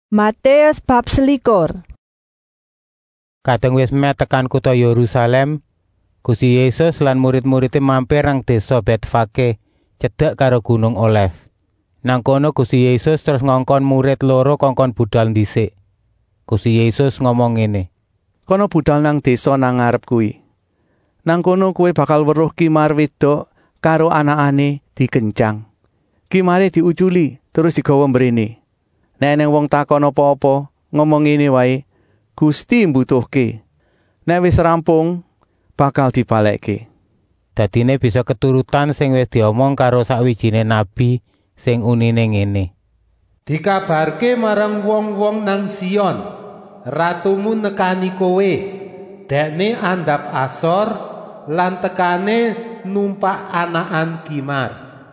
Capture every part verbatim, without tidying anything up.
Matius bab selikur. Kadang wis meh tekan kutha Yerusalem, Gusti Yesus lan murid-muridé mampir nang desa Betfage, cedhak karo Gunung Olef. Nang kono Gusti Yesus terus ngongkon murid loro kongkon budal dhisik. Gusti Yesus ngomong ngene, "Kono budal nang desa nang ngarep kuwi. Nang kono kowe bakal weruh kimar wedok karo anakane dikencang. Kimare diuculi terus digawa mrene. Nek eneng wong takon apa-apa, ngomong ngene wae, Gusti mbutuhke. Nek wis rampung, bakal dibalekke." Dadine bisa keturutan sing wis diomong karo sakwijine nabi sing unine ngene. Dikabarke marang wong-wong nang Sion, ratumu nekani kowe. Dekne andhap asor lan tekane numpak anakan kimar.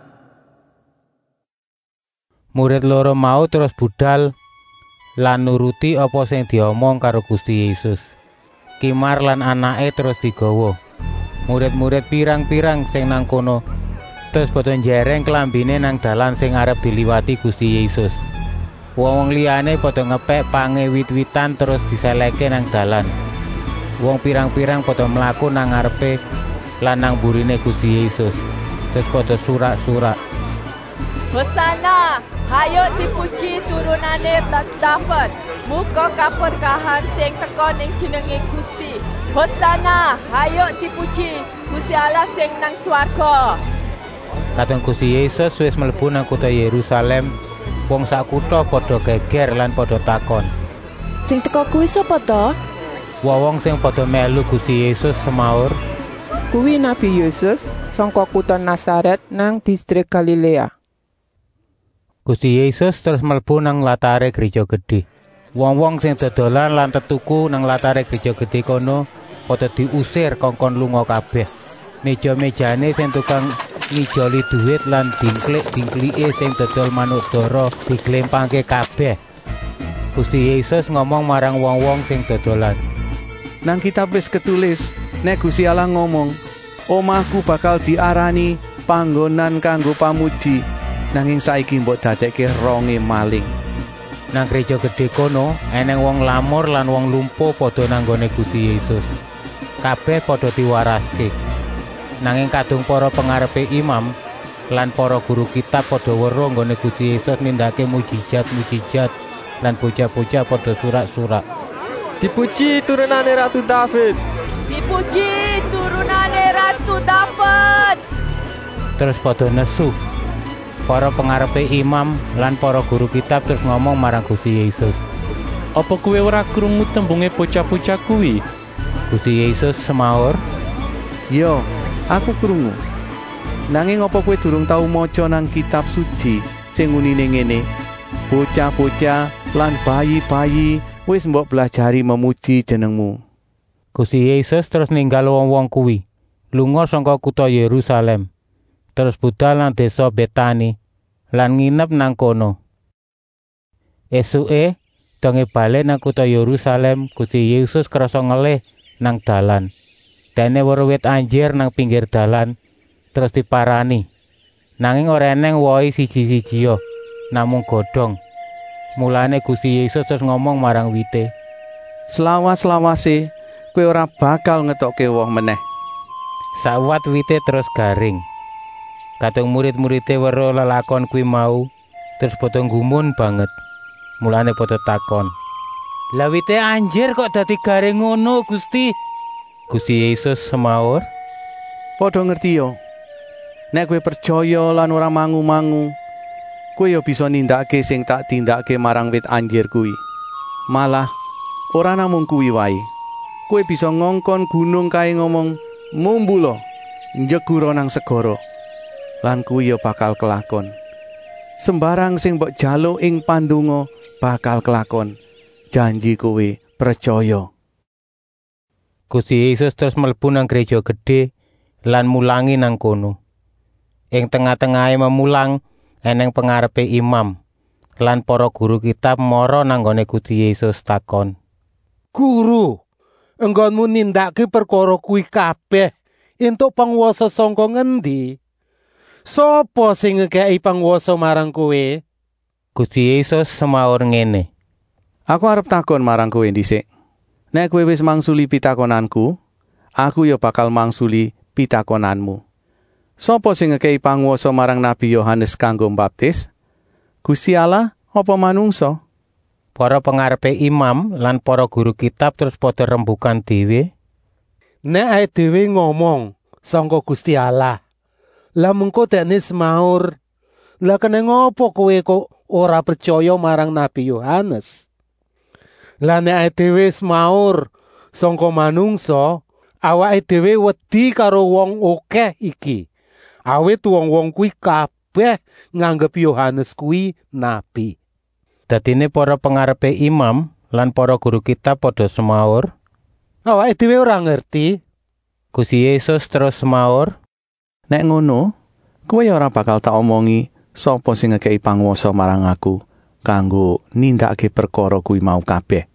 Murid loro mau terus budal lan nuruti apa sing diomong karo Gusti Yesus. Kimar lan anake terus digawa. Murid-murid pirang-pirang sing nang kono terus padha njereng klambine nang dalan sing arep diliwati Gusti Yesus. Wong liyane padha ngepek pange wit-witan terus diselekke nang dalan. Wong pirang-pirang padha mlaku nang ngarepe lan nang burine Gusti Yesus. Terus padha surak-surak, Hosana, hayo dipuji turunane David. Muga kaberkahan sing teka ning jenenge Gusti. Hosana, hayo dipuji Gusti Allah sing nang swarga. Kadang Gusti Yesus wis mlebu nang kutha Yerusalem, wong sak kutha padha geger lan padha takon, Sing teka kuwi sapa to? wong sing padha melu Gusti Yesus semaur, Kuwi Nabi Yesus saka kutha Nazaret nang distrik Galilea. Gusti Yesus terus mlebu nang latare gereja gedhe. Wong-wong sing dodolan lan tetuku nang latare gereja gedhe kono padha diusir kongkon lunga kabeh. Meja-mejane sing tukang ngijoli dhuwit lan dingklik-dingklike sing dodol manuk dara diglempangke kabeh. Gusti Yesus ngomong marang wong-wong sing dodolan, Nang kitab wis ketulis, nek Gusti Allah ngomong, omahku bakal diarani panggonan kanggo pamuji. Nanging saiki mbok dadekke ronge maling. Nang gereja gedhe kono eneng wong lamur lan wong lumpuh padha nang gone Gusti Yesus. Kabeh padha diwaraske. Nanging kadung para pengarepe imam lan para guru kitab padha weruh nggone Gusti Yesus nindakake mujizat-mujizat lan bocah-bocah padha surak-surak, "Dipuji turunane Ratu David." Dipuji turunane Ratu David. Terus padha nesu. Para pengarepe imam lan para guru kitab terus ngomong marang Gusti Yesus, "Apa kowe ora krungu tembunge bocah-bocah kuwi?" Gusti Yesus semaur, Yo, aku krungu. Nanging apa kowe durung tau maca nang kitab suci sing unine ngene, bocah-bocah lan bayi-bayi wis mbok belajari memuji jenengmu. Gusti Yesus terus ninggal wong-wong kuwi, lunga saka kutha Yerusalem, terus budal nang desa Betani lan nginep nang kono. Esuke donge bali nang kutha Yerusalem, Gusti Yesus krasa ngelih nang dalan. Dene weruh wit anjir nang pinggir dalan terus diparani. Nanging ora eneng wohe siji-sijia, namung godhong. Mulane Gusti Yesus terus ngomong marang wite, Selawas-lawase kowe ora bakal ngetokke woh meneh. Sawat wite terus garing. Kadang murid-muridé weruh lelakon kuwi mau, terus padha gumun banget. Mulane padha takon, "Lah wite anjir kok dadi garing ngono, Gusti?" Gusti Yesus semaur, Padha ngerti yo. Nek kowe percaya lan ora mangu-mangu, kowe yo bisa nindakake sing tak tindakake marang wit anjir kuwi. Malah ora namung kuwi wae. Kowe bisa ngongkon gunung kae ngomong, "Mumbulo, njegura nang segara." Lan kuwi ya bakal kelakon. Sembarang sing mbok jaluk ing pandonga bakal kelakon. Janji kowe percaya. Gusti Yesus terus mlebu nang gereja gedhe lan mulangi nang kono. Ing tengah-tengahe memulang eneng pengarepe imam lan para guru kitab mara nang gone Gusti Yesus takon, Guru, enggonmu nindakake perkara kuwi kabeh entuk panguwasa saka ngendi? Sopo sing ngekeki panguwasa marang kowe? Gusti Yesus semaur ngene, Aku arep takon marang kowe dhisik. Nek kowe wis mangsuli pitakonanku, aku ya bakal mangsuli pitakonanmu. Sopo sing ngekei panguwasa marang Nabi Yohanes kanggo mbaptis? Gusti Allah apa manungsa? Para pengarepe imam lan para guru kitab terus padha rembukan dhewe. Nek ae dhewe ngomong sangka Gusti Allah. Lah mengko dekne semaur, lah kene ngopo kowe kok ora percaya marang Nabi Yohanes? Lah nek ae dhewe semaur sangka manungsa, awake dhewe wedi karo wong akeh iki. Awit wong-wong kuwi kabeh nganggep Yohanes kuwi nabi. Dadine para pengarepe imam lan para guru kitab padha semaur, awake dhewe ora ngerti. Gusti Yesus terus semaur, Nek ngono, kowe ora bakal tak omongi sapa sing ngekei panguwasa marang aku kanggo nindakake perkara kuwi mau kabeh.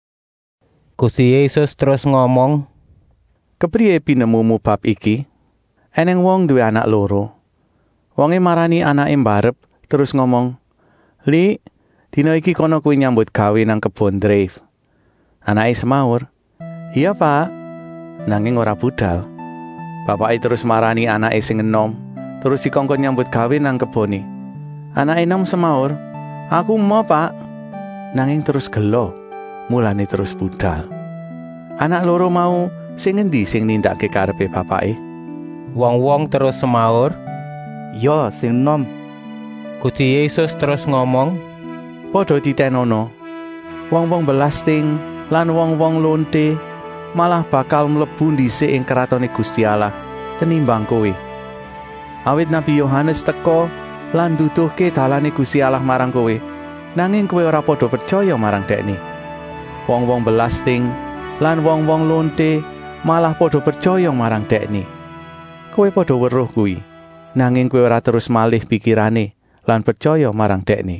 Gusti Yesus terus ngomong, Kepriye pinemumu bab iki? Eneng wong duwe anak loro. Wonge marani anake mbarep terus ngomong, "Li, dina iki kono kuwi nyambut gawe nang kebon Drave." Anake semaur, "Iya, Pak." Nanging ora budal. Bapake terus marani anake sing enom, terus dikongkon nyambut gawe nang kebone. Anake enom semaur, "Aku mau, Pak." Nanging terus gelo, mulane terus budal. Anak loro mau sing endi sing nindakake karepe bapake? Wong-wong terus semaur, "Ya, sing enom." Gusti Yesus terus ngomong, Padha ditenono, wong-wong belasting lan wong-wong lonte malah bakal mlebu dhisik ing kratone Gusti Allah tenimbang kowe. Awit Nabi Yohanes teka lan nduduhke dalane Gusti Allah marang kowe, nanging kowe ora padha percaya marang dekne. Wong-wong belasting lan wong-wong lonte malah padha percaya marang dekne. Kowe padha weruh kuwi, nanging kowe ora terus malih pikirane lan percaya marang dekne.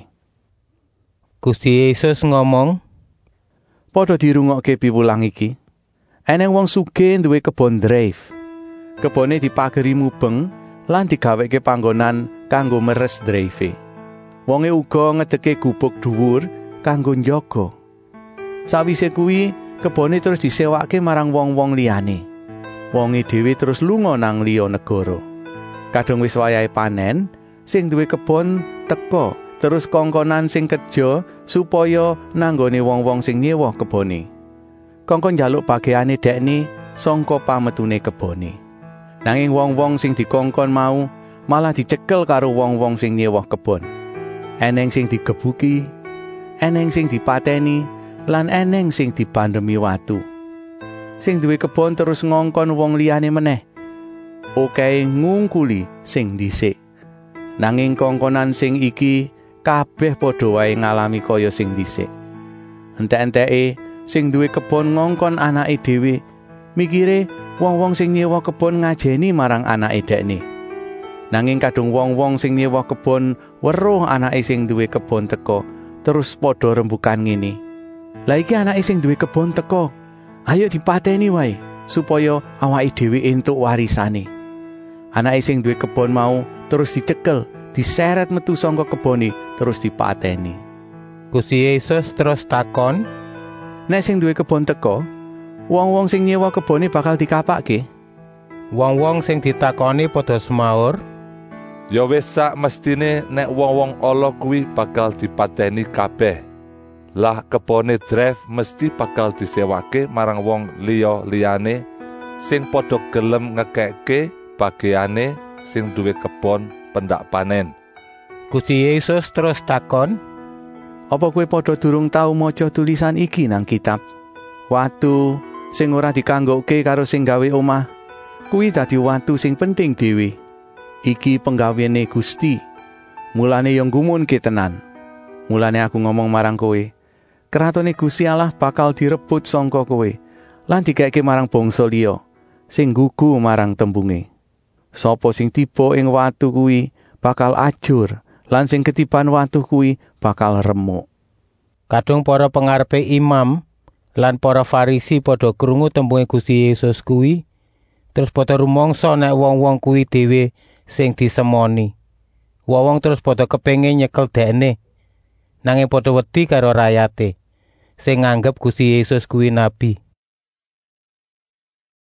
Gusti Yesus ngomong, Padha dirungokke piwulang iki. Eneng wong sugih duwe kebon Drave. Kebone dipageri mubeng lan digaweke panggonan kanggo meres drave. Wonge uga ngedeke gubuk dhuwur kanggo njaga. Sawise kuwi, kebone terus disewake marang wong-wong liyane. Wonge dhewe terus lunga nang liya negara. Kadung wis wayahe panen, sing duwe kebon teka terus kongkonan sing kerja supaya nanggone wong-wong sing nyewa kebone. Kongkon njaluk bagiane dekne sangka pametune kebone. Nanging wong-wong sing dikongkon mau malah dicekel karo wong-wong sing nyewa kebon. Eneng sing digebuki, eneng sing dipateni, lan eneng sing dibandemi watu. Sing duwe kebon terus ngongkon wong liyane meneh. Okehe ngungkuli sing dhisik. Nanging kongkonan sing iki kabeh padha wae ngalami kaya sing dhisik. Entek-enteke sing duwe kebon ngongkon anake dhewe, mikire wong-wong sing nyewa kebon ngajeni marang anake dekne. Nanging kadung wong-wong sing nyewa kebon weruh anake sing duwe kebon teka, terus padha rembukan ngene. Lah iki anake sing duwe kebon teka, ayo dipateni wae supaya awake dhewe entuk warisane. Anake sing duwe kebon mau terus dicekel, diseret metu saka kebone, terus dipateni. Gusti Yesus terus takon, Nek sing duwe kebon teka, wong-wong sing nyewa kebone bakal dikapake. Wong-wong sing ditakoni padha semaur, Ya wis sak mestine nek wong-wong ala kuwi bakal dipateni kabeh. Lah kebone Drave mesti bakal disewake marang wong liya-liyane sing padha gelem ngekekke bagiane sing duwe kebon pendak panen. Gusti Yesus terus takon, Apa kowe padha durung tau maca tulisan iki nang kitab? Watu sing ora dikanggokke karo sing gawe omah, kuwi dadi watu sing penting dhewe. Iki penggawene Gusti. Mulane yo nggumunke tenan. Mulane aku ngomong marang kowe, kratone Gusti Allah bakal direbut sangka kowe lan dikeke marang bangsa liya sing gugu marang tembunge. Sapa sing tiba ing watu kuwi bakal ajur, lan sing ketiban watu kuwi bakal remuk. Kadung para pengarepe imam lan para Farisi padha krungu tembunge Gusti Yesus kuwi, terus padha rumangsa nek wong-wong kuwi dhewe sing disemoni. Wong-wong terus padha kepengin nyekel dekne, nanging padha wedi karo rayate. sing nganggep Gusti Yesus kuwi nabi.